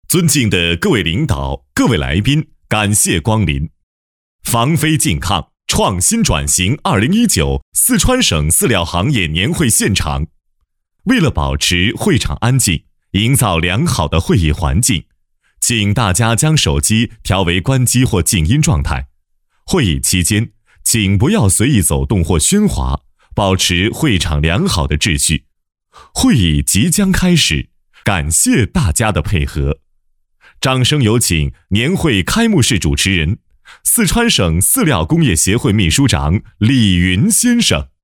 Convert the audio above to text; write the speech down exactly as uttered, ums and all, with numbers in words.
尊敬的各位领导、各位来宾，感谢光临。防非禁抗，创新转型二零一九四川省饲料行业年会现场。为了保持会场安静，营造良好的会议环境，请大家将手机调为关机或静音状态。会议期间，请不要随意走动或喧哗，保持会场良好的秩序。会议即将开始，感谢大家的配合。掌声有请年会开幕式主持人，四川省饲料工业协会秘书长李云先生。